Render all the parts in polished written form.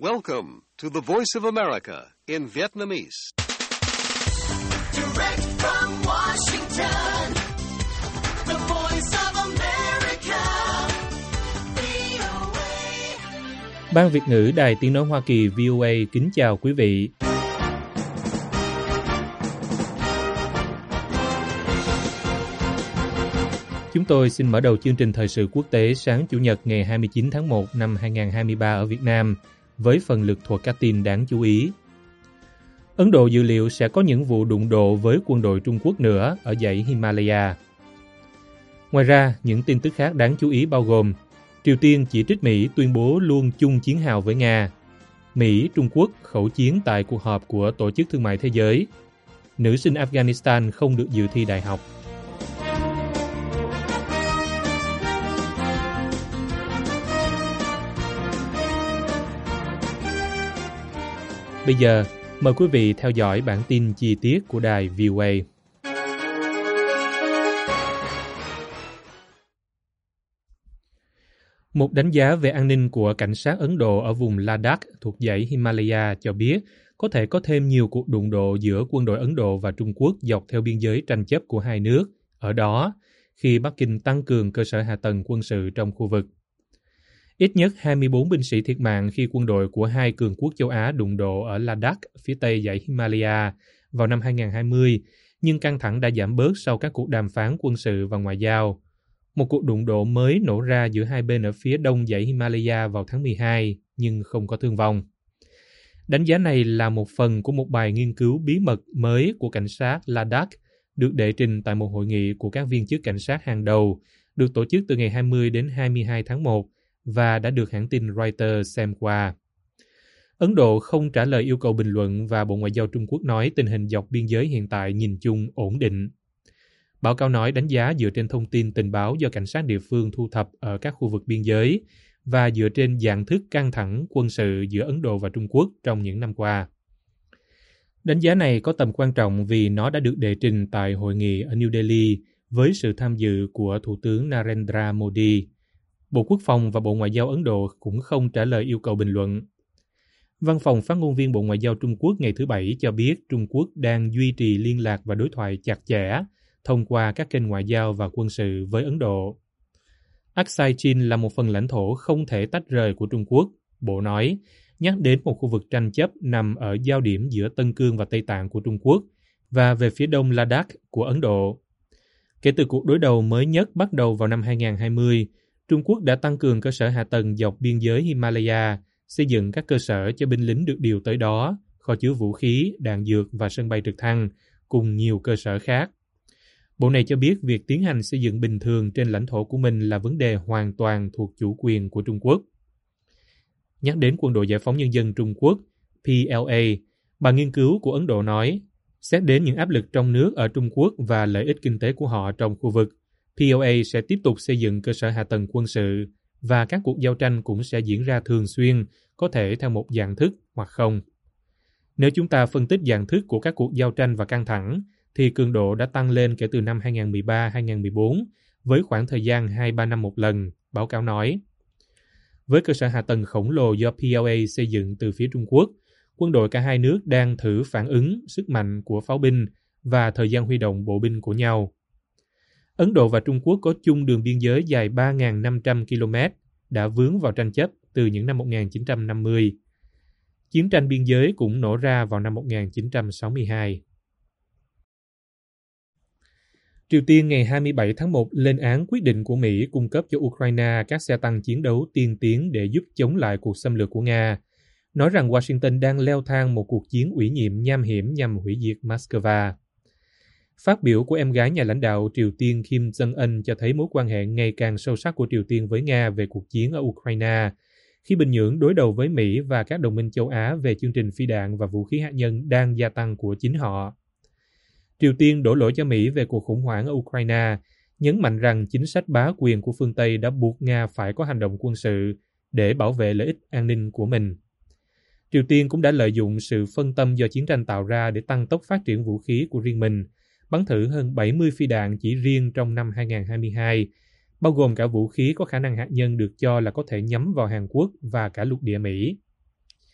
Welcome to the Voice of America in Vietnamese. Direct from Washington, the Voice of America, VOA. Ban Việt ngữ Đài Tiếng nói Hoa Kỳ VOA kính chào quý vị. Chúng tôi xin mở đầu chương trình thời sự quốc tế sáng Chủ nhật ngày 29 tháng 1 năm 2023 ở Việt Nam với phần lược thuộc các tin đáng chú ý. Ấn Độ dự liệu sẽ có những vụ đụng độ với quân đội Trung Quốc nữa ở dãy Himalaya. Ngoài ra, những tin tức khác đáng chú ý bao gồm Triều Tiên chỉ trích Mỹ tuyên bố luôn chung chiến hào với Nga. Mỹ, Trung Quốc khẩu chiến tại cuộc họp của Tổ chức Thương mại Thế giới. Nữ sinh Afghanistan không được dự thi đại học. Bây giờ, mời quý vị theo dõi bản tin chi tiết của đài VOA. Một đánh giá về an ninh của cảnh sát Ấn Độ ở vùng Ladakh thuộc dãy Himalaya cho biết có thể có thêm nhiều cuộc đụng độ giữa quân đội Ấn Độ và Trung Quốc dọc theo biên giới tranh chấp của hai nước ở đó khi Bắc Kinh tăng cường cơ sở hạ tầng quân sự trong khu vực. Ít nhất 24 binh sĩ thiệt mạng khi quân đội của hai cường quốc châu Á đụng độ ở Ladakh, phía tây dãy Himalaya vào năm 2020, nhưng căng thẳng đã giảm bớt sau các cuộc đàm phán quân sự và ngoại giao. Một cuộc đụng độ mới nổ ra giữa hai bên ở phía đông dãy Himalaya vào tháng 12, nhưng không có thương vong. Đánh giá này là một phần của một bài nghiên cứu bí mật mới của cảnh sát Ladakh, được đệ trình tại một hội nghị của các viên chức cảnh sát hàng đầu, được tổ chức từ ngày 20 đến 22 tháng 1, và đã được hãng tin Reuters xem qua. Ấn Độ không trả lời yêu cầu bình luận và Bộ Ngoại giao Trung Quốc nói tình hình dọc biên giới hiện tại nhìn chung ổn định. Báo cáo nói đánh giá dựa trên thông tin tình báo do cảnh sát địa phương thu thập ở các khu vực biên giới và dựa trên dạng thức căng thẳng quân sự giữa Ấn Độ và Trung Quốc trong những năm qua. Đánh giá này có tầm quan trọng vì nó đã được đệ trình tại hội nghị ở New Delhi với sự tham dự của Thủ tướng Narendra Modi. Bộ Quốc phòng và Bộ Ngoại giao Ấn Độ cũng không trả lời yêu cầu bình luận. Văn phòng phát ngôn viên Bộ Ngoại giao Trung Quốc ngày thứ Bảy cho biết Trung Quốc đang duy trì liên lạc và đối thoại chặt chẽ thông qua các kênh ngoại giao và quân sự với Ấn Độ. Aksai Chin là một phần lãnh thổ không thể tách rời của Trung Quốc, Bộ nói, nhắc đến một khu vực tranh chấp nằm ở giao điểm giữa Tân Cương và Tây Tạng của Trung Quốc và về phía đông Ladakh của Ấn Độ. Kể từ cuộc đối đầu mới nhất bắt đầu vào năm 2020, Trung Quốc đã tăng cường cơ sở hạ tầng dọc biên giới Himalaya, xây dựng các cơ sở cho binh lính được điều tới đó, kho chứa vũ khí, đạn dược và sân bay trực thăng, cùng nhiều cơ sở khác. Bộ này cho biết việc tiến hành xây dựng bình thường trên lãnh thổ của mình là vấn đề hoàn toàn thuộc chủ quyền của Trung Quốc. Nhắc đến Quân đội Giải phóng Nhân dân Trung Quốc, PLA, bà nghiên cứu của Ấn Độ nói, xét đến những áp lực trong nước ở Trung Quốc và lợi ích kinh tế của họ trong khu vực, PLA sẽ tiếp tục xây dựng cơ sở hạ tầng quân sự và các cuộc giao tranh cũng sẽ diễn ra thường xuyên, có thể theo một dạng thức hoặc không. Nếu chúng ta phân tích dạng thức của các cuộc giao tranh và căng thẳng, thì cường độ đã tăng lên kể từ năm 2013-2014 với khoảng thời gian 2-3 năm một lần, báo cáo nói. Với cơ sở hạ tầng khổng lồ do PLA xây dựng từ phía Trung Quốc, quân đội cả hai nước đang thử phản ứng sức mạnh của pháo binh và thời gian huy động bộ binh của nhau. Ấn Độ và Trung Quốc có chung đường biên giới dài 3.500 km, đã vướng vào tranh chấp từ những năm 1950. Chiến tranh biên giới cũng nổ ra vào năm 1962. Triều Tiên ngày 27 tháng 1 lên án quyết định của Mỹ cung cấp cho Ukraine các xe tăng chiến đấu tiên tiến để giúp chống lại cuộc xâm lược của Nga, nói rằng Washington đang leo thang một cuộc chiến ủy nhiệm nham hiểm nhằm hủy diệt Moscow. Phát biểu của em gái nhà lãnh đạo Triều Tiên Kim Jong-un cho thấy mối quan hệ ngày càng sâu sắc của Triều Tiên với Nga về cuộc chiến ở Ukraine, khi Bình Nhưỡng đối đầu với Mỹ và các đồng minh châu Á về chương trình phi đạn và vũ khí hạt nhân đang gia tăng của chính họ. Triều Tiên đổ lỗi cho Mỹ về cuộc khủng hoảng ở Ukraine, nhấn mạnh rằng chính sách bá quyền của phương Tây đã buộc Nga phải có hành động quân sự để bảo vệ lợi ích an ninh của mình. Triều Tiên cũng đã lợi dụng sự phân tâm do chiến tranh tạo ra để tăng tốc phát triển vũ khí của riêng mình, bắn thử hơn 70 phi đạn chỉ riêng trong năm 2022, bao gồm cả vũ khí có khả năng hạt nhân được cho là có thể nhắm vào Hàn Quốc và cả lục địa Mỹ.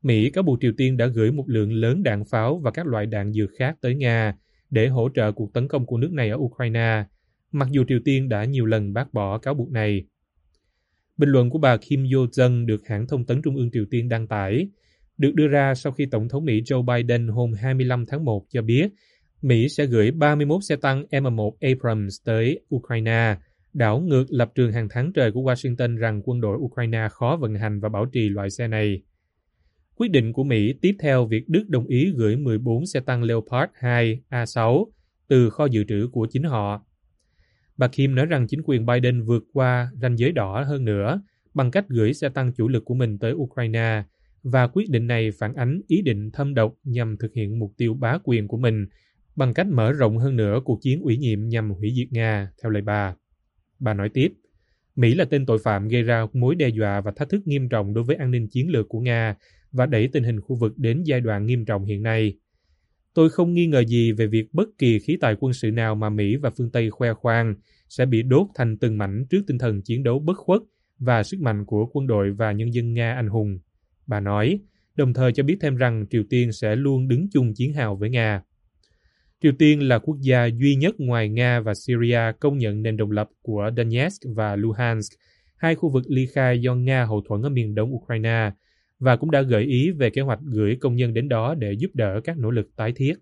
Mỹ cáo buộc Triều Tiên đã gửi một lượng lớn đạn pháo và các loại đạn dược khác tới Nga để hỗ trợ cuộc tấn công của nước này ở Ukraine, mặc dù Triều Tiên đã nhiều lần bác bỏ cáo buộc này. Bình luận của bà Kim Yo-jong được hãng thông tấn Trung ương Triều Tiên đăng tải, được đưa ra sau khi Tổng thống Mỹ Joe Biden hôm 25 tháng 1 cho biết Mỹ sẽ gửi 31 xe tăng M1 Abrams tới Ukraine, đảo ngược lập trường hàng tháng trời của Washington rằng quân đội Ukraine khó vận hành và bảo trì loại xe này. Quyết định của Mỹ tiếp theo việc Đức đồng ý gửi 14 xe tăng Leopard 2 A6 từ kho dự trữ của chính họ. Bà Kim nói rằng chính quyền Biden vượt qua ranh giới đỏ hơn nữa bằng cách gửi xe tăng chủ lực của mình tới Ukraine, và quyết định này phản ánh ý định thâm độc nhằm thực hiện mục tiêu bá quyền của mình bằng cách mở rộng hơn nữa cuộc chiến ủy nhiệm nhằm hủy diệt Nga, theo lời bà. Bà nói tiếp, Mỹ là tên tội phạm gây ra mối đe dọa và thách thức nghiêm trọng đối với an ninh chiến lược của Nga và đẩy tình hình khu vực đến giai đoạn nghiêm trọng hiện nay. Tôi không nghi ngờ gì về việc bất kỳ khí tài quân sự nào mà Mỹ và phương Tây khoe khoang sẽ bị đốt thành từng mảnh trước tinh thần chiến đấu bất khuất và sức mạnh của quân đội và nhân dân Nga anh hùng. Bà nói, đồng thời cho biết thêm rằng Triều Tiên sẽ luôn đứng chung chiến hào với Nga. Triều Tiên là quốc gia duy nhất ngoài Nga và Syria công nhận nền độc lập của Donetsk và Luhansk, hai khu vực ly khai do Nga hậu thuẫn ở miền đông Ukraine, và cũng đã gợi ý về kế hoạch gửi công nhân đến đó để giúp đỡ các nỗ lực tái thiết.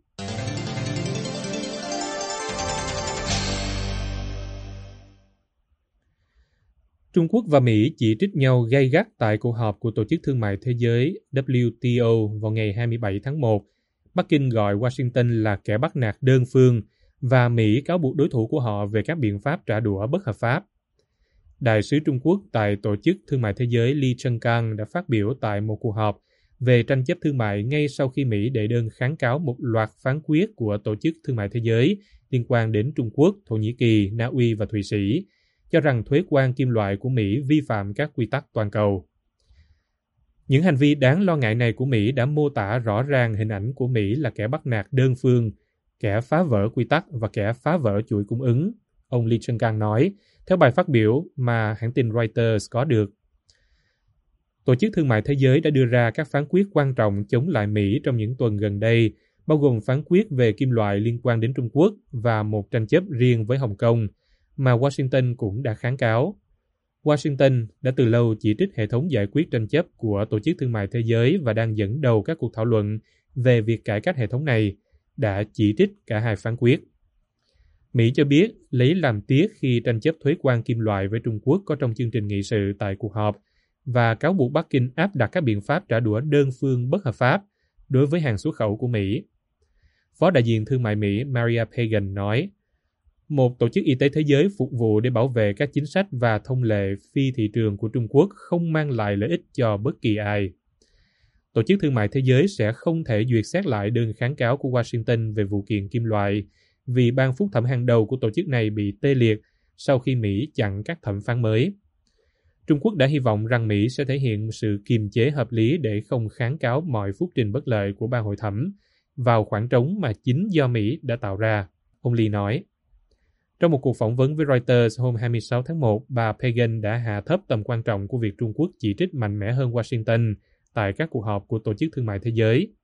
Trung Quốc và Mỹ chỉ trích nhau gay gắt tại cuộc họp của Tổ chức Thương mại Thế giới WTO vào ngày 27 tháng 1. Bắc Kinh gọi Washington là kẻ bắt nạt đơn phương và Mỹ cáo buộc đối thủ của họ về các biện pháp trả đũa bất hợp pháp. Đại sứ Trung Quốc tại Tổ chức Thương mại Thế giới Li Chengkang đã phát biểu tại một cuộc họp về tranh chấp thương mại ngay sau khi Mỹ đệ đơn kháng cáo một loạt phán quyết của Tổ chức Thương mại Thế giới liên quan đến Trung Quốc, Thổ Nhĩ Kỳ, Na Uy và Thụy Sĩ, cho rằng thuế quan kim loại của Mỹ vi phạm các quy tắc toàn cầu. Những hành vi đáng lo ngại này của Mỹ đã mô tả rõ ràng hình ảnh của Mỹ là kẻ bắt nạt đơn phương, kẻ phá vỡ quy tắc và kẻ phá vỡ chuỗi cung ứng, ông Li Chengkang nói, theo bài phát biểu mà hãng tin Reuters có được. Tổ chức Thương mại Thế giới đã đưa ra các phán quyết quan trọng chống lại Mỹ trong những tuần gần đây, bao gồm phán quyết về kim loại liên quan đến Trung Quốc và một tranh chấp riêng với Hồng Kông, mà Washington cũng đã kháng cáo. Washington đã từ lâu chỉ trích hệ thống giải quyết tranh chấp của Tổ chức Thương mại Thế giới và đang dẫn đầu các cuộc thảo luận về việc cải cách hệ thống này, đã chỉ trích cả hai phán quyết. Mỹ cho biết lấy làm tiếc khi tranh chấp thuế quan kim loại với Trung Quốc có trong chương trình nghị sự tại cuộc họp và cáo buộc Bắc Kinh áp đặt các biện pháp trả đũa đơn phương bất hợp pháp đối với hàng xuất khẩu của Mỹ. Phó đại diện thương mại Mỹ Maria Pagan nói, một tổ chức y tế thế giới phục vụ để bảo vệ các chính sách và thông lệ phi thị trường của Trung Quốc không mang lại lợi ích cho bất kỳ ai. Tổ chức Thương mại Thế giới sẽ không thể duyệt xét lại đơn kháng cáo của Washington về vụ kiện kim loại vì ban phúc thẩm hàng đầu của tổ chức này bị tê liệt sau khi Mỹ chặn các thẩm phán mới. Trung Quốc đã hy vọng rằng Mỹ sẽ thể hiện sự kiềm chế hợp lý để không kháng cáo mọi phúc trình bất lợi của ban hội thẩm vào khoảng trống mà chính do Mỹ đã tạo ra, ông Lee nói. Trong một cuộc phỏng vấn với Reuters hôm 26 tháng 1, bà Pagan đã hạ thấp tầm quan trọng của việc Trung Quốc chỉ trích mạnh mẽ hơn Washington tại các cuộc họp của Tổ chức Thương mại Thế giới.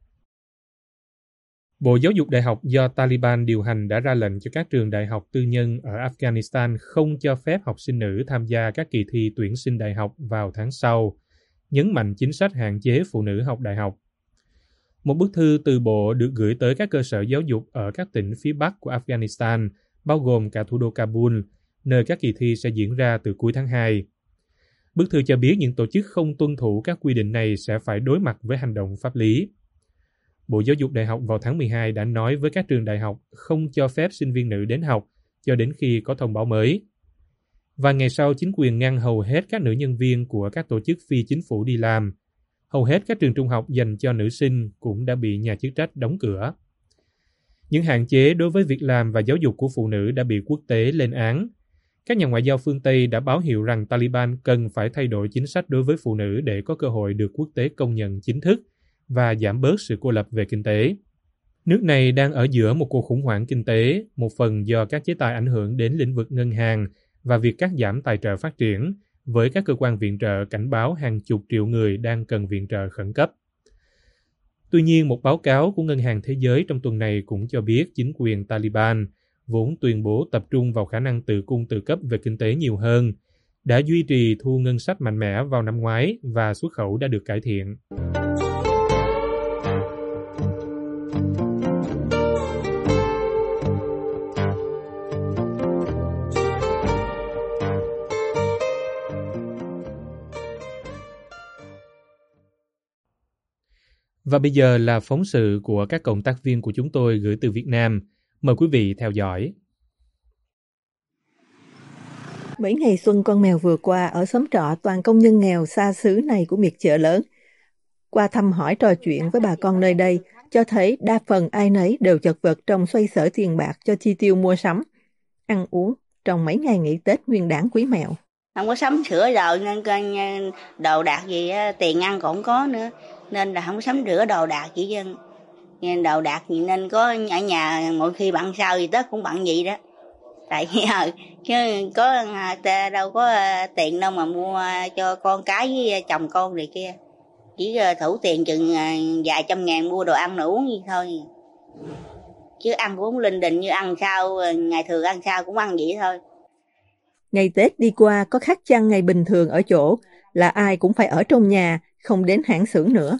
Bộ Giáo dục Đại học do Taliban điều hành đã ra lệnh cho các trường đại học tư nhân ở Afghanistan không cho phép học sinh nữ tham gia các kỳ thi tuyển sinh đại học vào tháng sau, nhấn mạnh chính sách hạn chế phụ nữ học đại học. Một bức thư từ Bộ được gửi tới các cơ sở giáo dục ở các tỉnh phía Bắc của Afghanistan, bao gồm cả thủ đô Kabul, nơi các kỳ thi sẽ diễn ra từ cuối tháng 2. Bức thư cho biết những tổ chức không tuân thủ các quy định này sẽ phải đối mặt với hành động pháp lý. Bộ Giáo dục Đại học vào tháng 12 đã nói với các trường đại học không cho phép sinh viên nữ đến học cho đến khi có thông báo mới. Và ngày sau, chính quyền ngăn hầu hết các nữ nhân viên của các tổ chức phi chính phủ đi làm. Hầu hết các trường trung học dành cho nữ sinh cũng đã bị nhà chức trách đóng cửa. Những hạn chế đối với việc làm và giáo dục của phụ nữ đã bị quốc tế lên án. Các nhà ngoại giao phương Tây đã báo hiệu rằng Taliban cần phải thay đổi chính sách đối với phụ nữ để có cơ hội được quốc tế công nhận chính thức và giảm bớt sự cô lập về kinh tế. Nước này đang ở giữa một cuộc khủng hoảng kinh tế, một phần do các chế tài ảnh hưởng đến lĩnh vực ngân hàng và việc cắt giảm tài trợ phát triển, với các cơ quan viện trợ cảnh báo hàng chục triệu người đang cần viện trợ khẩn cấp. Tuy nhiên, một báo cáo của Ngân hàng Thế giới trong tuần này cũng cho biết chính quyền Taliban, vốn tuyên bố tập trung vào khả năng tự cung tự cấp về kinh tế nhiều hơn, đã duy trì thu ngân sách mạnh mẽ vào năm ngoái và xuất khẩu đã được cải thiện. Và bây giờ là phóng sự của các cộng tác viên của chúng tôi gửi từ Việt Nam. Mời quý vị theo dõi. Mấy ngày xuân con mèo vừa qua ở xóm trọ toàn công nhân nghèo xa xứ này của miệt chợ lớn. Qua thăm hỏi trò chuyện với bà con nơi đây, cho thấy đa phần ai nấy đều chật vật trong xoay sở tiền bạc cho chi tiêu mua sắm, ăn uống trong mấy ngày nghỉ Tết Nguyên Đán Quý Mẹo. Không có sắm sửa đồ nên đồ đạc gì tiền ăn cũng không có nữa, nên là không có sắm sửa đồ đạc gì dân. Nên đồ đạc gì nên có ở nhà mỗi khi bận sao thì Tết cũng bận vậy đó. Tại chứ có đâu có tiền đâu mà mua cho con cái với chồng con này kia. Chỉ thủ tiền chừng vài trăm ngàn mua đồ ăn đồ uống gì thôi. Chứ ăn cũng linh đình như ăn sao, ngày thường ăn sao cũng ăn vậy thôi. Ngày Tết đi qua có khác chăng ngày bình thường ở chỗ là ai cũng phải ở trong nhà, không đến hãng xưởng nữa.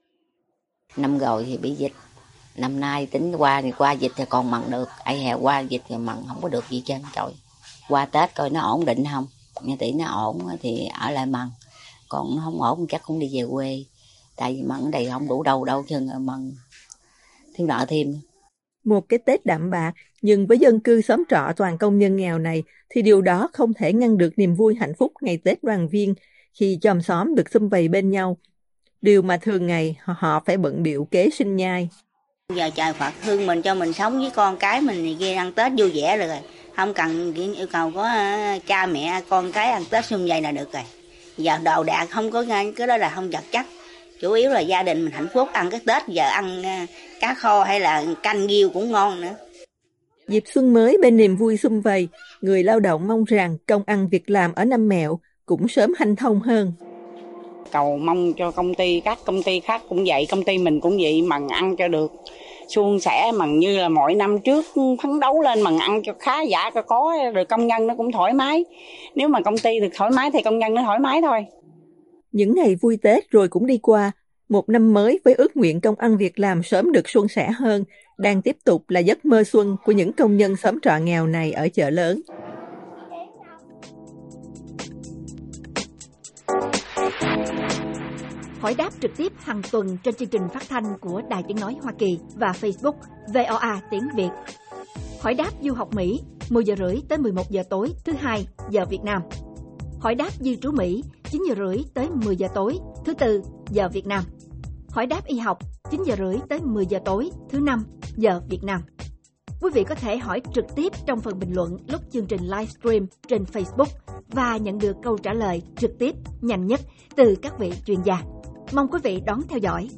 Năm rồi thì bị dịch, năm nay tính qua thì qua dịch thì còn mặn được, ai hè qua dịch thì mặn không có được gì trơn trời. Qua Tết coi nó ổn định không, nghe tỷ nó ổn thì ở lại mặn, còn nó không ổn chắc cũng đi về quê. Tại vì mặn ở đây không đủ đâu chừng mặn thiếu nợ thêm. Một cái Tết đạm bạc, nhưng với dân cư xóm trọ toàn công nhân nghèo này thì điều đó không thể ngăn được niềm vui hạnh phúc ngày Tết đoàn viên khi chòm xóm được sum vầy bên nhau. Điều mà thường ngày họ phải bận bịu kế sinh nhai. Giờ trời Phật thương mình cho mình sống với con cái mình thì kia ăn Tết vui vẻ rồi. Không cần yêu cầu có cha mẹ con cái ăn Tết sum vầy là được rồi. Giờ đồ đạc không có cái đó là không vật chất. Chủ yếu là gia đình mình hạnh phúc, ăn cái Tết giờ ăn cá kho hay là canh riêu cũng ngon nữa. Dịp xuân mới bên niềm vui sum vầy, người lao động mong rằng công ăn việc làm ở Năm Mẹo cũng sớm hanh thông hơn. Cầu mong cho các công ty khác cũng vậy, công ty mình cũng vậy, mần ăn cho được suôn sẻ, mần như là mọi năm trước phấn đấu lên mần ăn cho khá giả cho có, rồi công nhân nó cũng thoải mái. Nếu mà công ty được thoải mái thì công nhân nó thoải mái thôi. Những ngày vui Tết rồi cũng đi qua, một năm mới với ước nguyện công ăn việc làm sớm được suôn sẻ hơn, đang tiếp tục là giấc mơ xuân của những công nhân xóm trọ nghèo này ở chợ lớn. Hỏi đáp trực tiếp hàng tuần trên chương trình phát thanh của Đài Tiếng Nói Hoa Kỳ và Facebook VOA Tiếng Việt. Hỏi đáp du học Mỹ 10 giờ rưỡi tới 11 giờ tối thứ Hai giờ Việt Nam. Hỏi đáp di trú Mỹ 9 giờ rưỡi tới 10 giờ tối thứ Tư giờ Việt Nam. Hỏi đáp y học 9 giờ rưỡi tới 10 giờ tối thứ Năm giờ Việt Nam. Quý vị có thể hỏi trực tiếp trong phần bình luận lúc chương trình livestream trên Facebook và nhận được câu trả lời trực tiếp nhanh nhất từ các vị chuyên gia. Mong quý vị đón theo dõi.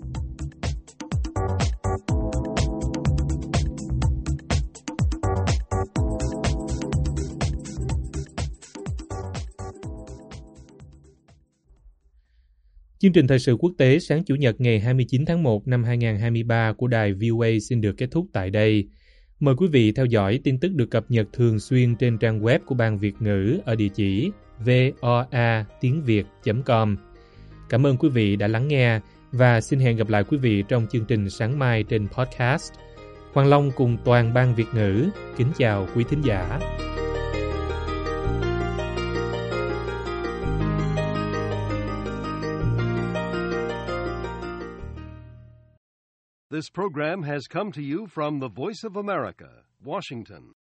Chương trình thời sự quốc tế sáng Chủ nhật ngày 29 tháng 1 năm 2023 của đài VOA xin được kết thúc tại đây. Mời quý vị theo dõi tin tức được cập nhật thường xuyên trên trang web của Ban Việt ngữ ở địa chỉ voatiengviet.com. Cảm ơn quý vị đã lắng nghe và xin hẹn gặp lại quý vị trong chương trình sáng mai trên podcast. Hoàng Long cùng toàn Ban Việt ngữ kính chào quý thính giả. This program has come to you from the Voice of America, Washington.